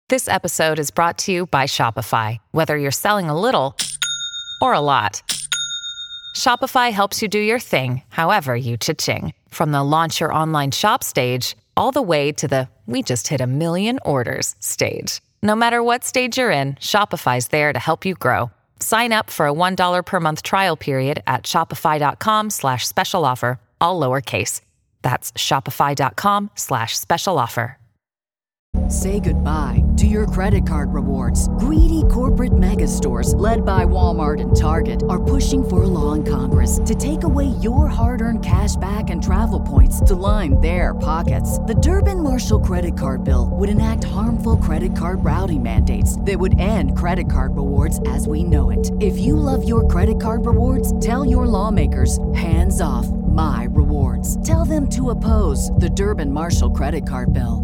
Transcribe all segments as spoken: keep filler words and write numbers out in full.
This episode is brought to you by Shopify. Whether you're selling a little or a lot, Shopify helps you do your thing, however you cha-ching. From the launch your online shop stage, all the way to the we just hit a million orders stage. No matter what stage you're in, Shopify's there to help you grow. Sign up for a one dollar per month trial period at shopify.com slash special offer, all lowercase. That's shopify.com slash special offer. Say goodbye to your credit card rewards. Greedy corporate mega stores, led by Walmart and Target, are pushing for a law in Congress to take away your hard-earned cash back and travel points to line their pockets. The Durbin-Marshall credit card bill would enact harmful credit card routing mandates that would end credit card rewards as we know it. If you love your credit card rewards, tell your lawmakers, hands off my rewards. Tell them to oppose the Durbin-Marshall credit card bill.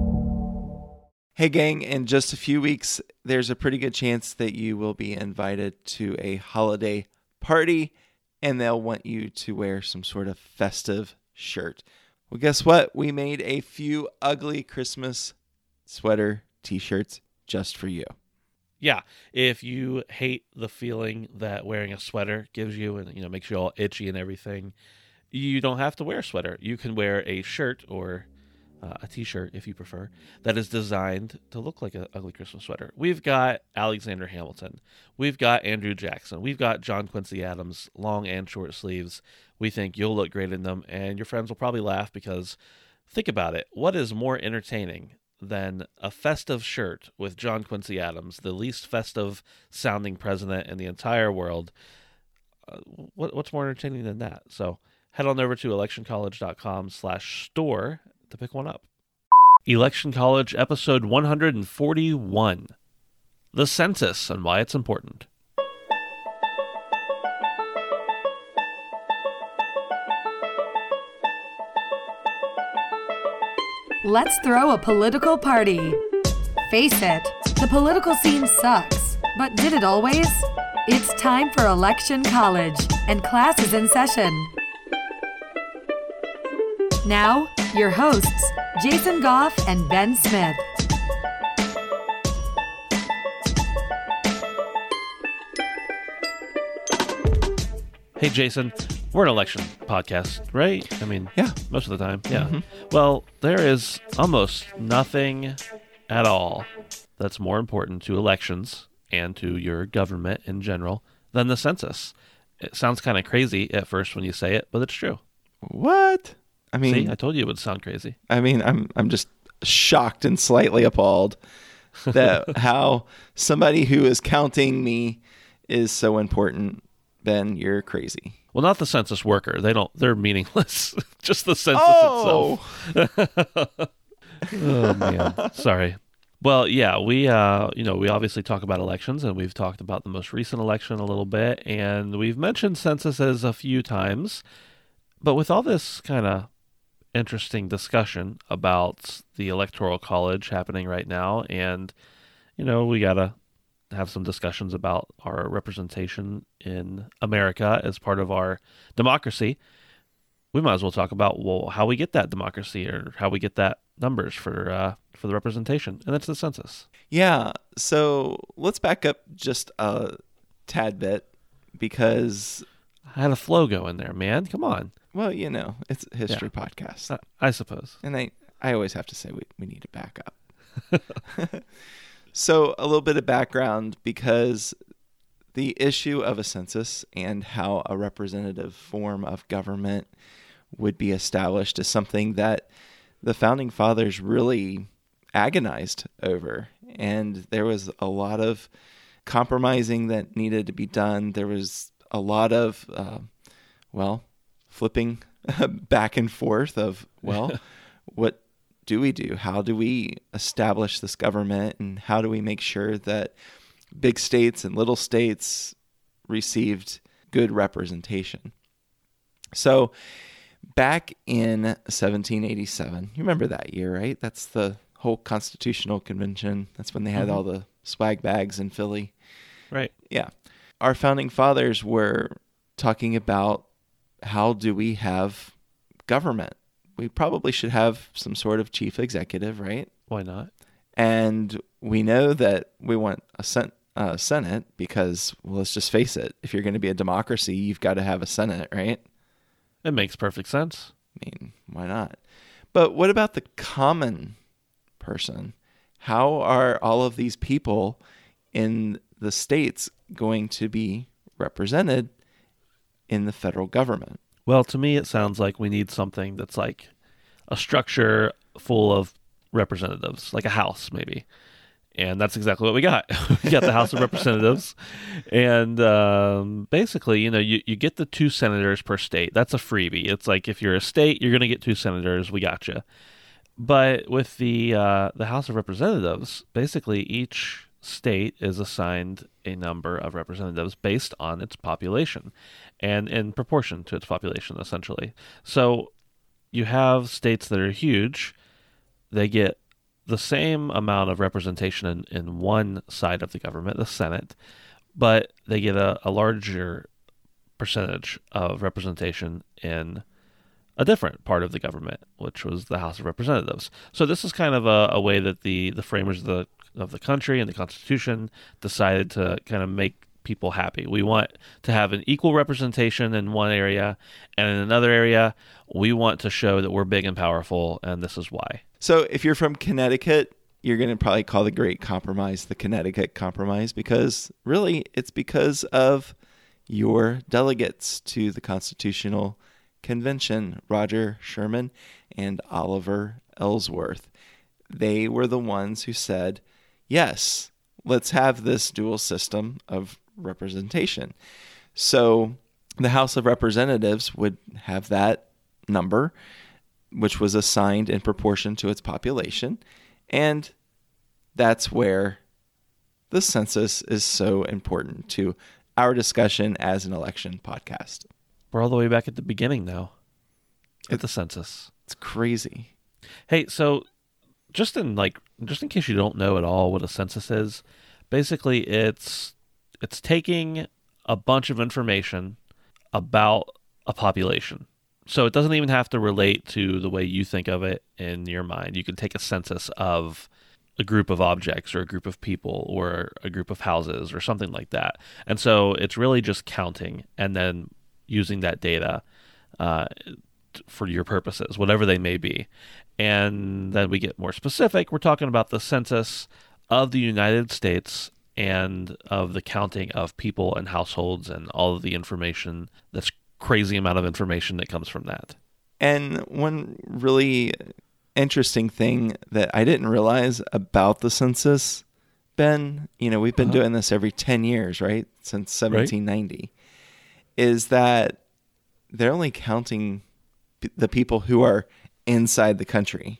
Hey gang, in just a few weeks, there's a pretty good chance that you will be invited to a holiday party and they'll want you to wear some sort of festive shirt. Well, guess what? We made a few ugly Christmas sweater t-shirts just for you. Yeah, if you hate the feeling that wearing a sweater gives you and, you know, makes you all itchy and everything, you don't have to wear a sweater. You can wear a shirt or Uh, a t-shirt, if you prefer, that is designed to look like an ugly Christmas sweater. We've got Alexander Hamilton. We've got Andrew Jackson. We've got John Quincy Adams, long and short sleeves. We think you'll look great in them, and your friends will probably laugh because, think about it, what is more entertaining than a festive shirt with John Quincy Adams, the least festive sounding president in the entire world? Uh, what, what's more entertaining than that? So head on over to electioncollege.com slash store to pick one up. Election College episode one forty-one. The census and why it's important. Let's throw a political party. Face it, the political scene sucks. But did it always? It's time for Election College, and class is in session. Now, your hosts, Jason Goff and Ben Smith. Hey, Jason, we're an election podcast, right? I mean, Yeah. most of the time. Yeah. Mm-hmm. Well, there is almost nothing at all that's more important to elections and to your government in general than the census. It sounds kind of crazy at first when you say it, but it's true. What? I mean, See, I told you it would sound crazy. I mean, I'm I'm just shocked and slightly appalled that how somebody who is counting me is so important. Ben, you're crazy. Well, not the census worker. They don't. They're meaningless. Just the census Oh! itself. Oh man, sorry. Well, yeah, we uh, you know, we obviously talk about elections, and we've talked about the most recent election a little bit, and we've mentioned censuses a few times. But with all this kind of interesting discussion about the Electoral College happening right now, and you know, we gotta have some discussions about our representation in America as part of our democracy. We might as well talk about, well, how we get that democracy or how we get that numbers for uh, for the representation, and that's the census. Yeah. So let's back up just a tad bit because, I had a flow going there, man. Come on. well, you know, it's a history Yeah. podcast. I, I suppose. And I, I always have to say we, we need to back up. So a little bit of background, because the issue of a census and how a representative form of government would be established is something that the Founding Fathers really agonized over. And there was a lot of compromising that needed to be done. There was a lot of, uh, well, flipping back and forth of, well, what do we do? How do we establish this government? And how do we make sure that big states and little states received good representation? So back in seventeen eighty-seven, you remember that year, right? That's the whole Constitutional Convention. That's when they had Mhm. all the swag bags in Philly. Right. Yeah. Our founding fathers were talking about, how do we have government? We probably should have some sort of chief executive, right? Why not? And we know that we want a sen- uh, Senate because, well, let's just face it, if you're going to be a democracy, you've got to have a Senate, right? It makes perfect sense. I mean, why not? But what about the common person? How are all of these people in the states going to be represented in the federal government? Well, to me, it sounds like we need something that's like a structure full of representatives, like a house, maybe. And that's exactly what we got. We got the House of Representatives. And um, basically, you know, you, you get the two senators per state. That's a freebie. It's like if you're a state, you're going to get two senators. We got you. But with the uh, the House of Representatives, basically each state is assigned a number of representatives based on its population and in proportion to its population, essentially. So you have states that are huge. They get the same amount of representation in, in one side of the government, the Senate, but they get a, a larger percentage of representation in a different part of the government, which was the House of Representatives. So this is kind of a, a way that the, the framers of the of the country and the Constitution decided to kind of make people happy. We want to have an equal representation in one area, and in another area, we want to show that we're big and powerful, and this is why. So if you're from Connecticut, you're going to probably call the Great Compromise the Connecticut Compromise because really it's because of your delegates to the Constitutional Convention, Roger Sherman and Oliver Ellsworth. They were the ones who said, yes, let's have this dual system of representation. So the House of Representatives would have that number, which was assigned in proportion to its population. And that's where the census is so important to our discussion as an election podcast. We're all the way back at the beginning now at the census. It's crazy. Hey, so just in like just in case you don't know at all what a census is, basically it's it's taking a bunch of information about a population. So it doesn't even have to relate to the way you think of it in your mind. You can take a census of a group of objects or a group of people or a group of houses or something like that. And so it's really just counting and then using that data uh, for your purposes, whatever they may be. And then we get more specific. We're talking about the census of the United States and of the counting of people and households and all of the information, that's crazy amount of information that comes from that. And one really interesting thing that I didn't realize about the census, Ben, you know, we've been uh-huh. doing this every ten years, right? Since seventeen ninety, right? Is that they're only counting p- the people who are inside the country.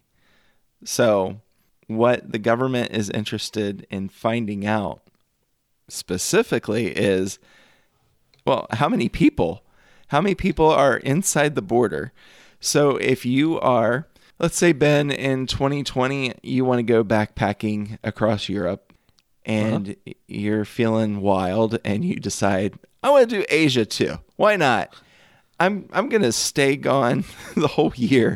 So what the government is interested in finding out specifically is, well, how many people, how many people are inside the border? So if you are, let's say, Ben, in twenty twenty, you want to go backpacking across Europe and uh-huh. you're feeling wild and you decide, I want to do Asia too. Why not? I'm I'm going to stay gone the whole year.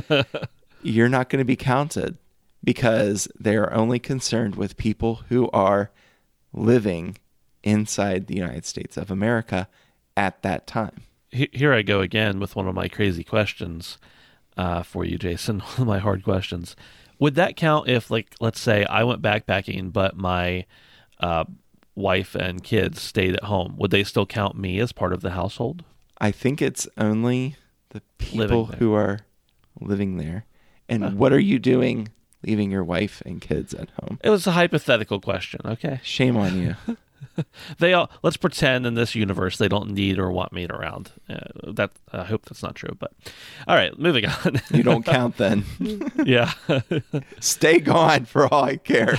You're not going to be counted because they are only concerned with people who are living inside the United States of America at that time. Here I go again with one of my crazy questions uh, for you, Jason, one of my hard questions. Would that count if, like, let's say I went backpacking, but my uh, wife and kids stayed at home? Would they still count me as part of the household? I think it's only the people who are living there. And uh, what are you doing leaving your wife and kids at home? It was a hypothetical question, okay? Shame on you. They all, let's pretend in this universe they don't need or want me around. Uh, that I hope that's not true, but all right, moving on. You don't count then. Yeah. Stay gone for all I care.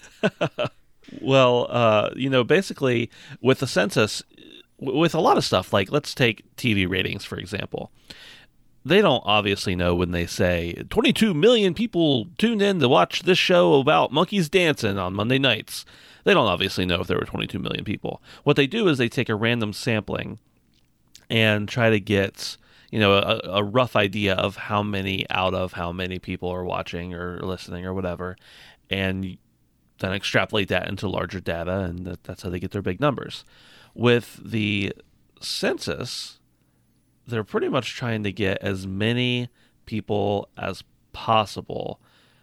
Well, uh, you know, basically with the census, w- with a lot of stuff, like let's take T V ratings, for example. They don't obviously know when they say twenty-two million people tuned in to watch this show about monkeys dancing on Monday nights. They don't obviously know if there were twenty-two million people. What they do is they take a random sampling and try to get, you know, a, a rough idea of how many out of how many people are watching or listening or whatever. And then extrapolate that into larger data, and that, that's how they get their big numbers. With the census, they're pretty much trying to get as many people as possible.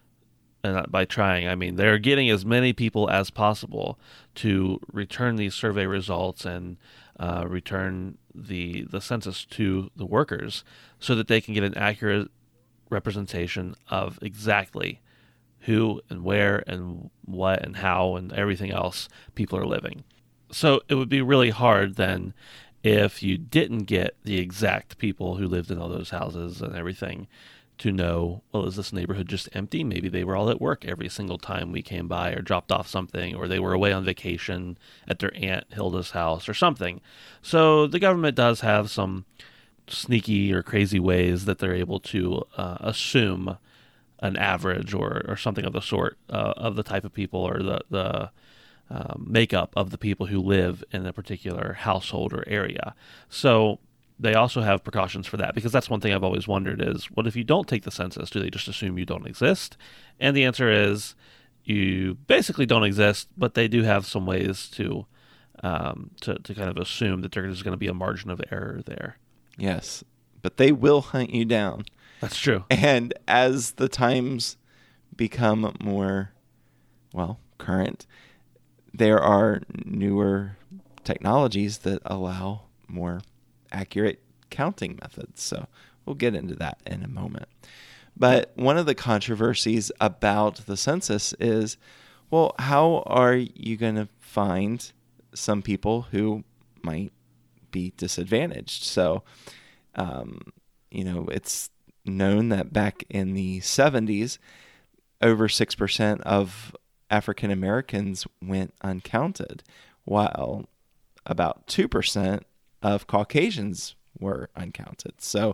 And by trying, I mean they're getting as many people as possible to return these survey results and uh, return the the census to the workers so that they can get an accurate representation of exactly who and where and what and how and everything else people are living. So it would be really hard then if you didn't get the exact people who lived in all those houses and everything to know, well, is this neighborhood just empty? Maybe they were all at work every single time we came by or dropped off something, or they were away on vacation at their Aunt Hilda's house or something. So the government does have some sneaky or crazy ways that they're able to uh, assume an average or, or something of the sort uh, of the type of people or the, the uh, makeup of the people who live in a particular household or area. So they also have precautions for that, because that's one thing I've always wondered is, what if you don't take the census? Do they just assume you don't exist? And the answer is you basically don't exist, but they do have some ways to um, to, to kind of assume that there's going to be a margin of error there. Yes, but they will hunt you down. That's true. And as the times become more, well, current, there are newer technologies that allow more accurate counting methods. So we'll get into that in a moment. But one of the controversies about the census is, well, how are you going to find some people who might be disadvantaged? So, um, you know, it's known that back in the seventies, over six percent of African Americans went uncounted, while about two percent of Caucasians were uncounted. So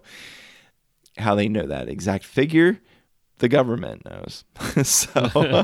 how they know that exact figure, the government knows. So,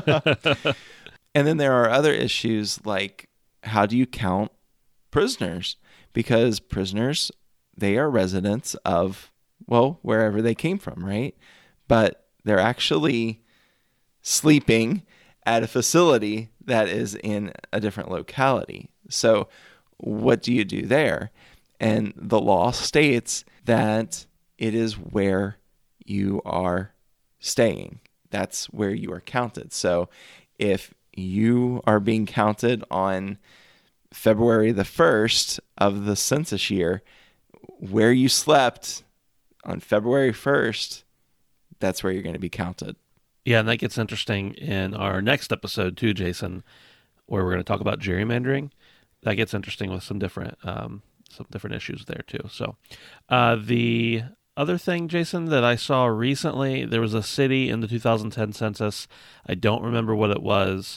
and then there are other issues like, how do you count prisoners? Because prisoners, they are residents of, well, wherever they came from, right? But they're actually sleeping at a facility that is in a different locality. So what do you do there? And the law states that it is where you are staying. That's where you are counted. So if you are being counted on February the first of the census year, where you slept on February first, that's where you're going to be counted. Yeah, and that gets interesting in our next episode too, Jason, where we're going to talk about gerrymandering. That gets interesting with some different um, some different issues there too. So uh, the other thing, Jason, that I saw recently, there was a city in the two thousand ten census, I don't remember what it was,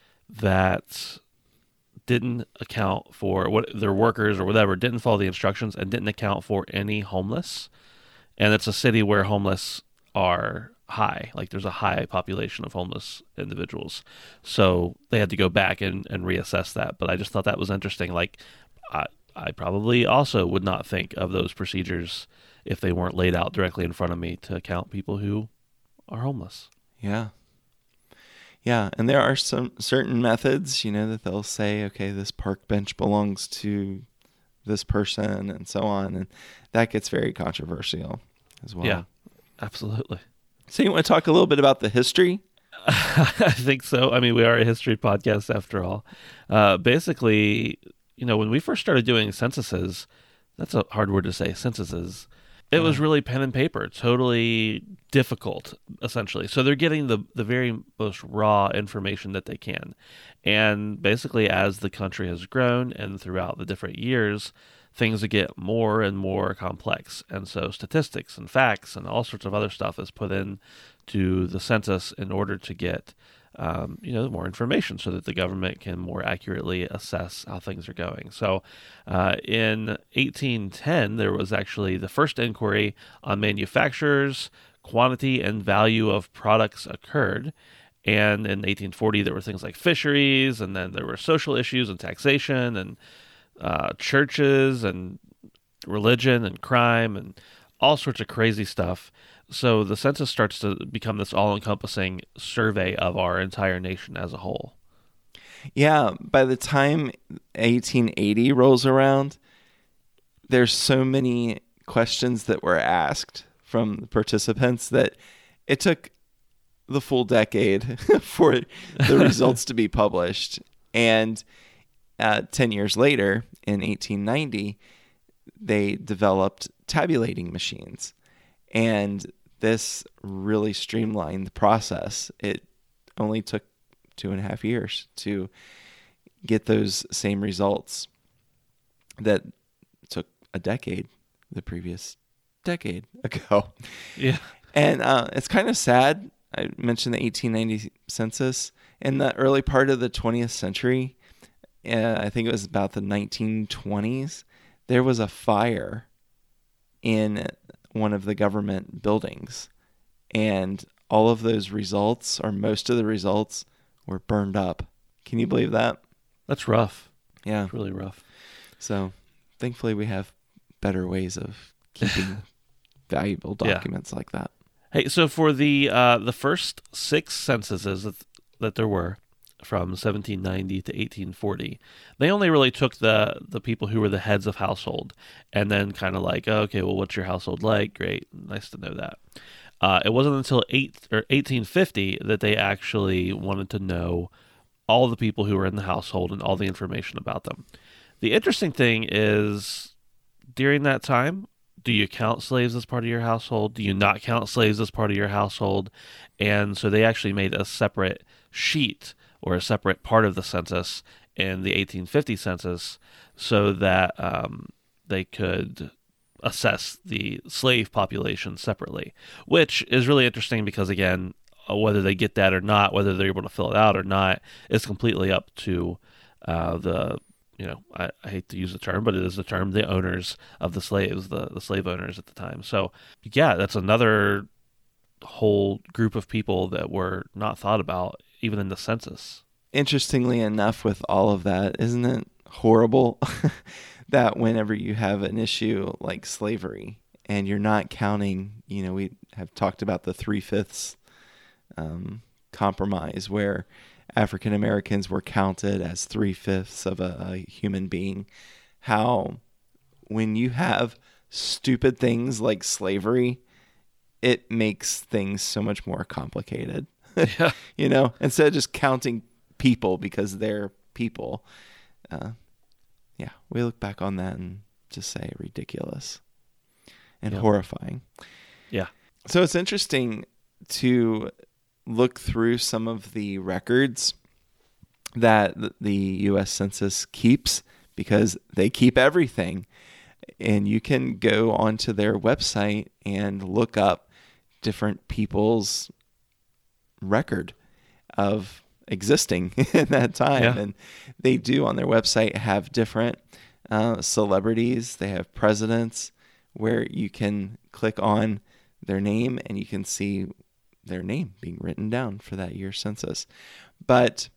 that didn't account for what their workers or whatever, didn't follow the instructions and didn't account for any homeless. And it's a city where homeless are high, like there's a high population of homeless individuals. So they had to go back and, and reassess that. But I just thought that was interesting. Like I, I probably also would not think of those procedures if they weren't laid out directly in front of me to count people who are homeless. Yeah. Yeah, and there are some certain methods, you know, that they'll say, okay, this park bench belongs to this person and so on. And that gets very controversial as well. Yeah, absolutely. So you want to talk a little bit about the history? I think so. I mean, we are a history podcast after all. Uh, basically, you know, when we first started doing censuses, that's a hard word to say, censuses, it was really pen and paper, totally difficult, essentially. So they're getting the, the very most raw information that they can. And basically, as the country has grown and throughout the different years, things get more and more complex. And so statistics and facts and all sorts of other stuff is put in to the census in order to get Um, you know, more information so that the government can more accurately assess how things are going. So uh, in eighteen ten, there was actually the first inquiry on manufacturers, quantity, and value of products occurred. And in eighteen forty, there were things like fisheries, and then there were social issues and taxation, and uh, churches, and religion, and crime, and all sorts of crazy stuff. So the census starts to become this all-encompassing survey of our entire nation as a whole. Yeah, by the time eighteen eighty rolls around, there's so many questions that were asked from the participants that it took the full decade for the results to be published. And uh, ten years later, in eighteen ninety, they developed tabulating machines. And this really streamlined the process. It only took two and a half years to get those same results that took a decade, the previous decade ago. Yeah. And uh, it's kind of sad. I mentioned the eighteen ninety census. In the early part of the twentieth century, uh, I think it was about the nineteen twenties, there was a fire in one of the government buildings. And all of those results, or most of the results, were burned up. Can you believe that? That's rough. Yeah. It's really rough. So thankfully we have better ways of keeping valuable documents yeah. like that. Hey, so for the uh, the first six censuses that, that there were, from seventeen ninety to eighteen forty, they only really took the, the people who were the heads of household and then kind of like, oh, okay, well, what's your household like? Great. Nice to know that. Uh, it wasn't until eight, or eighteen fifty that they actually wanted to know all the people who were in the household and all the information about them. The interesting thing is, during that time, do you count slaves as part of your household? Do you not count slaves as part of your household? And so they actually made a separate sheet or a separate part of the census in the eighteen fifty census so that um, they could assess the slave population separately, which is really interesting because, again, whether they get that or not, whether they're able to fill it out or not, is completely up to uh, the, you know, I, I hate to use the term, but it is the term, the owners of the slaves, the, the slave owners at the time. So, yeah, that's another whole group of people that were not thought about even in the census. Interestingly enough, with all of that, isn't it horrible that whenever you have an issue like slavery and you're not counting, you know, we have talked about the three-fifths um, compromise where African Americans were counted as three-fifths of a, a human being, how when you have stupid things like slavery, it makes things so much more complicated. Yeah. You know, instead of just counting people because they're people, uh, yeah, we look back on that and just say ridiculous and yeah. horrifying. Yeah. So it's interesting to look through some of the records that the U S Census keeps, because they keep everything. And you can go onto their website and look up different people's record of existing in that time. Yeah. And they do on their website have different uh, celebrities. They have presidents where you can click on their name and you can see their name being written down for that year's census. But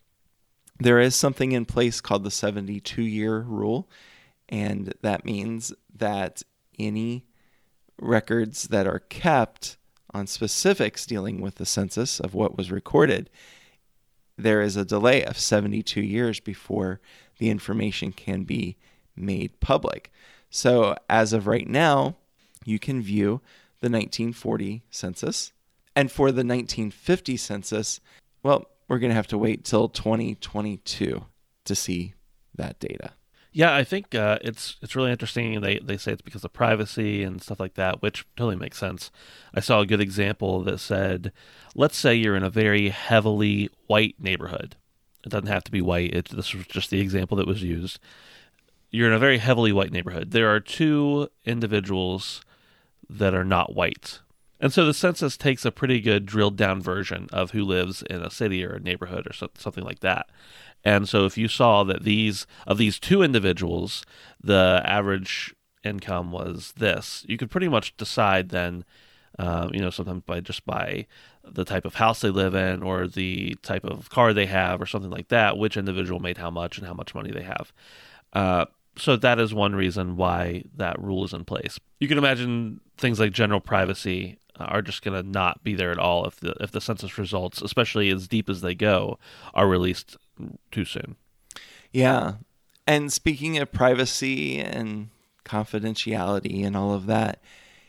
there is something in place called the seventy-two year rule. And that means that any records that are kept on specifics dealing with the census of what was recorded, there is a delay of seventy-two years before the information can be made public. So as of right now, you can view the nineteen forty census. And for the nineteen fifty census, well, we're going to have to wait till twenty twenty-two to see that data. Yeah, I think uh, it's it's really interesting. They they say it's because of privacy and stuff like that, which totally makes sense. I saw a good example that said, let's say you're in a very heavily white neighborhood. It doesn't have to be white. It, this was just the example that was used. You're in a very heavily white neighborhood. There are two individuals that are not white. And so the census takes a pretty good drilled down version of who lives in a city or a neighborhood or so, something like that. And so if you saw that these of these two individuals, the average income was this, you could pretty much decide then, uh, you know, sometimes by just by the type of house they live in or the type of car they have or something like that, which individual made how much and how much money they have. Uh, so that is one reason why that rule is in place. You can imagine things like general privacy are just going to not be there at all if the if the census results, especially as deep as they go, are released too soon. Yeah. And speaking of privacy and confidentiality and all of that,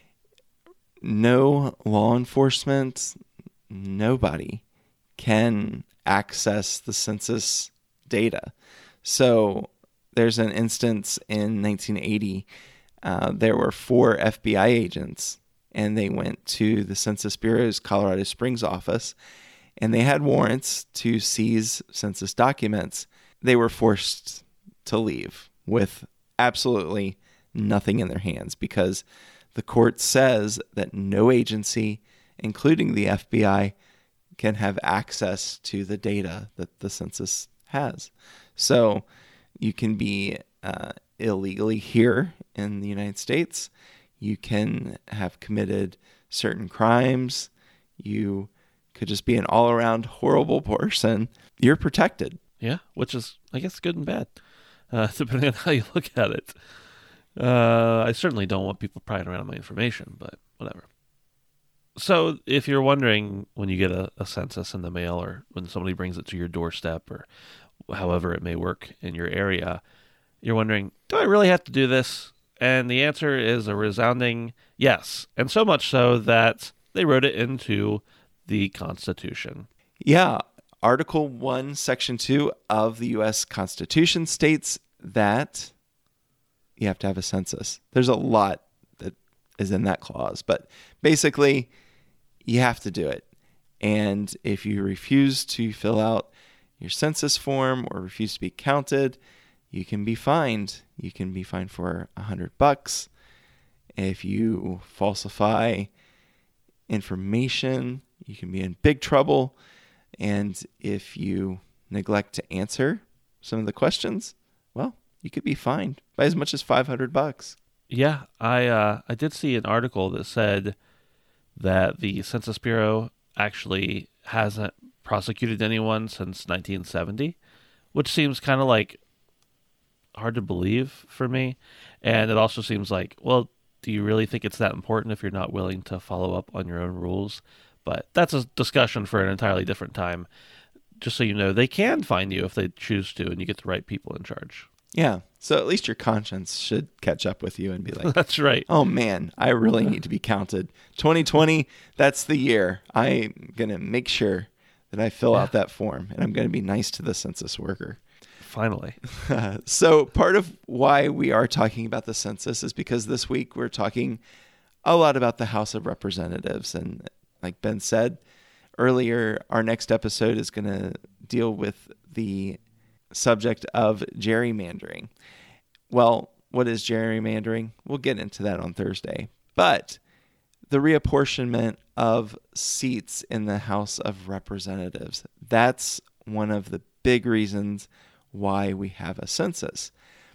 no law enforcement, nobody can access the census data. So there's an instance in nineteen eighty, uh, there were four F B I agents, and they went to the Census Bureau's Colorado Springs office, and they had warrants to seize census documents. They were forced to leave with absolutely nothing in their hands because the court says that no agency, including the F B I, can have access to the data that the census has. So you can be uh, illegally here in the United States. You can have committed certain crimes. You could just be an all-around horrible person. You're protected. Yeah, which is, I guess, good and bad, uh, depending on how you look at it. Uh, I certainly don't want people prying around my information, but whatever. So if you're wondering when you get a, a census in the mail or when somebody brings it to your doorstep or however it may work in your area, you're wondering, do I really have to do this? And the answer is a resounding yes. And so much so that they wrote it into the Constitution. Yeah. Article one, Section two of the U S Constitution states that you have to have a census. There's a lot that is in that clause, but basically you have to do it. And if you refuse to fill out your census form or refuse to be counted, you can be fined. You can be fined for a hundred bucks. If you falsify information, you can be in big trouble. And if you neglect to answer some of the questions, well, you could be fined by as much as five hundred bucks. Yeah, I uh, I did see an article that said that the Census Bureau actually hasn't prosecuted anyone since nineteen seventy, which seems kind of like hard to believe for me. And it also seems like, well, do you really think it's that important if you're not willing to follow up on your own rules? But that's a discussion for an entirely different time. Just so you know, they can fine you if they choose to, and you get the right people in charge. Yeah. So at least your conscience should catch up with you and be like, that's right. Oh man, I really need to be counted. twenty twenty, that's the year. I'm going to make sure that I fill yeah. out that form, and I'm going to be nice to the census worker. Finally. Uh, so part of why we are talking about the census is because this week we're talking a lot about the House of Representatives. And like Ben said earlier, our next episode is going to deal with the subject of gerrymandering. Well, what is gerrymandering? We'll get into that on Thursday. But the reapportionment of seats in the House of Representatives, that's one of the big reasons why we have a census.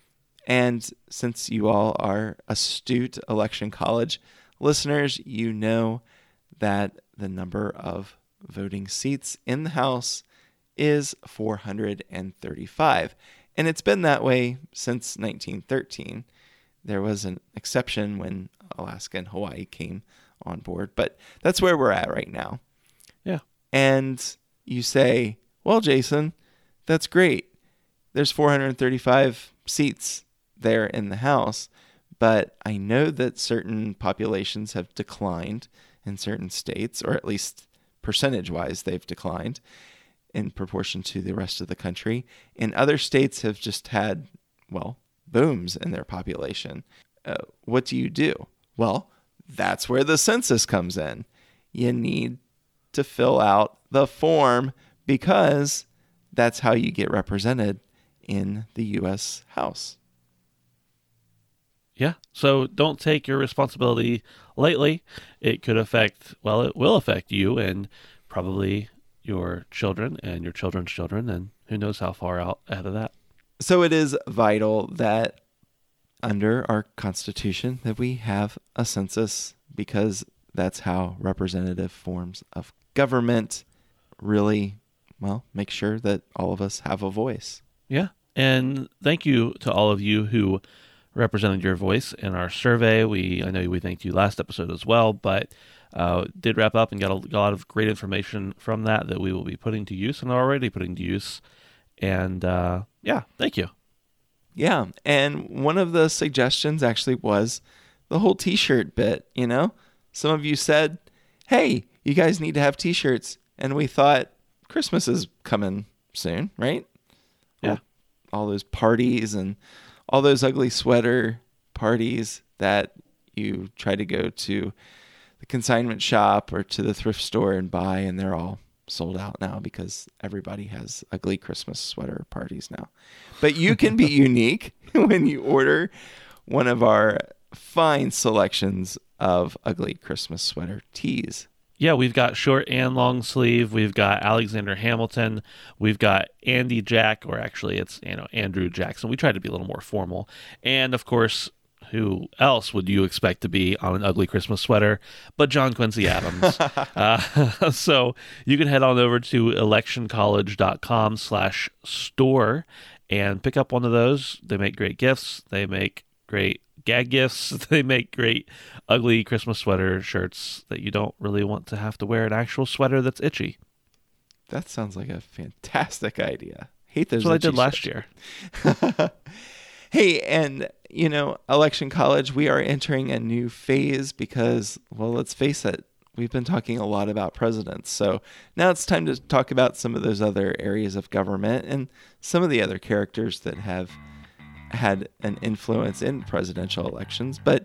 And since you all are astute Election College listeners, you know that the number of voting seats in the House is four hundred thirty-five. And it's been that way since nineteen thirteen. There was an exception when Alaska and Hawaii came on board, but that's where we're at right now. Yeah. And you say, well, Jason, that's great. There's four hundred thirty-five seats there in the House, but I know that certain populations have declined in certain states, or at least percentage-wise they've declined in proportion to the rest of the country. And other states have just had, well, booms in their population. Uh, what do you do? Well, that's where the census comes in. You need to fill out the form because that's how you get represented in the U S House. Yeah, so don't take your responsibility lightly. It could affect, well, it will affect you and probably your children and your children's children, and who knows how far out ahead of that. So it is vital that under our Constitution that we have a census, because that's how representative forms of government really, well, make sure that all of us have a voice. Yeah, and thank you to all of you who represented your voice in our survey. We I know we thanked you last episode as well, but uh, did wrap up and got a, got a lot of great information from that that we will be putting to use and are already putting to use And uh, yeah, thank you. Yeah, and one of the suggestions actually was the whole t-shirt bit, you know? Some of you said, hey, you guys need to have t-shirts. And we thought Christmas is coming soon, right? Yeah. All, all those parties and all those ugly sweater parties that you try to go to the consignment shop or to the thrift store and buy, and they're all sold out now because everybody has ugly Christmas sweater parties now. But you can be unique when you order one of our fine selections of ugly Christmas sweater tees. Yeah, we've got short and long sleeve. We've got Alexander Hamilton. We've got Andy Jack, or actually it's, you know, Andrew Jackson. We try to be a little more formal. And of course, who else would you expect to be on an ugly Christmas sweater but John Quincy Adams? uh, so you can head on over to electioncollege.com slash store and pick up one of those. They make great gifts. They make great gag gifts. They make great ugly Christmas sweater shirts that you don't really want to have to wear an actual sweater that's itchy. That sounds like a fantastic idea. Hate those. That's what I itchy did last shirts. year. Hey, and, you know, Election College, we are entering a new phase because, well, let's face it, we've been talking a lot about presidents. So now it's time to talk about some of those other areas of government and some of the other characters that have had an influence in presidential elections. But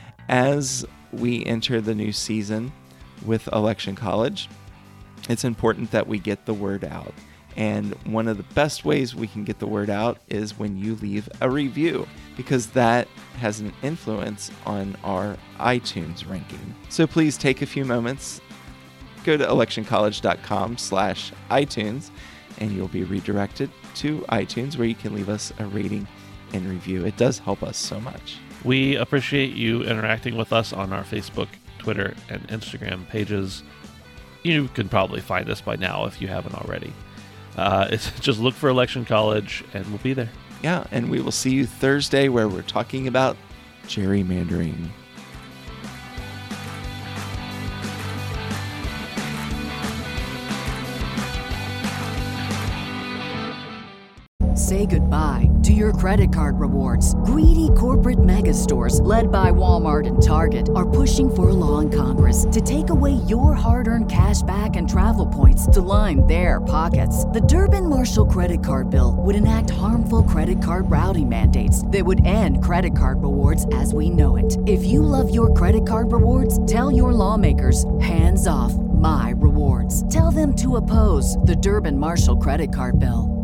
as we enter the new season with Election College, it's important that we get the word out. And one of the best ways we can get the word out is when you leave a review, because that has an influence on our iTunes ranking. So please take a few moments, go to electioncollege.com slash iTunes, and you'll be redirected to iTunes where you can leave us a rating and review. It does help us so much. We appreciate you interacting with us on our Facebook, Twitter, and Instagram pages. You can probably find us by now if you haven't already. Uh, it's just look for Election College, and we'll be there. Yeah, and we will see you Thursday where we're talking about gerrymandering. Say goodbye to your credit card rewards. Greedy corporate mega stores, led by Walmart and Target, are pushing for a law in Congress to take away your hard-earned cash back and travel points to line their pockets. The Durbin-Marshall credit card bill would enact harmful credit card routing mandates that would end credit card rewards as we know it. If you love your credit card rewards, tell your lawmakers, hands off my rewards. Tell them to oppose the Durbin-Marshall credit card bill.